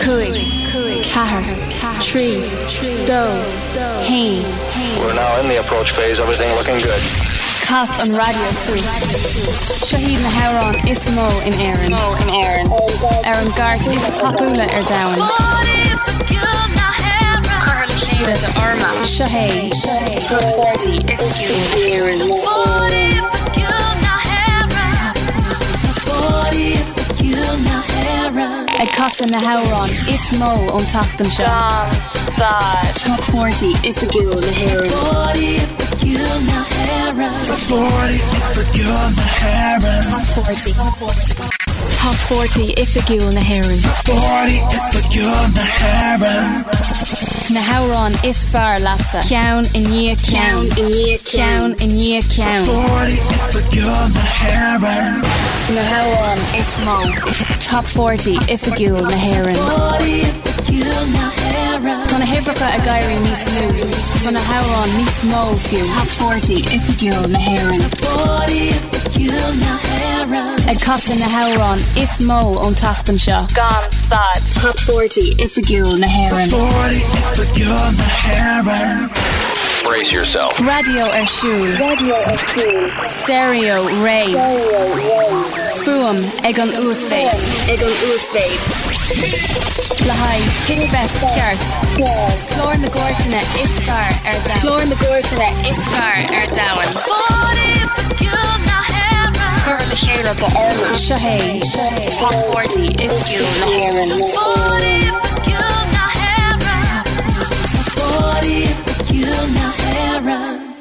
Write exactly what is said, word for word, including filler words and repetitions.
Cúig, Cahar, Tree, Do, Hain. We're now in the approach phase, everything looking good. Cas on Radio Sus. Shahid na Hauron is Mo in Aaron. Mo in Aaron. Aaron Gart is Takula er down. Carly Shada de Arma. Shahay. Top forty if you Aaron. Ag Casa na Hauron is Mo on Tachtam Shah. Top forty if you na Heron. Top forty if you na Heron. Top forty. Top forty if you na Heron. Top forty if you na Heron. Na Hauron is far lapsa. Count in ye count in ye count in ye count. Top forty if you na Heron. Na Hauron is Mo. Top forty if you na Heron. Tona Hebraka a Gairi Nis Lu. Tona Hauron Nis Mo few. Top forty if you na Heron. Ag Casa na Hauron is Mo on Tachtam Shah. Gone Stad. Top forty if you na Heron. Top forty if you na Heron. Brace yourself. Radio Ershul. Radio Ershul. Stereo Ray. Fuam Egon Oosbait. Egon Oosbait. Lahai King Best Kart. Floor in the Gortana Isfar er down. Floor in the Gortana Isfar er down. Curly Shayla the Erma. Shahay. Top forty if you na Heron. Top forty if you na Heron.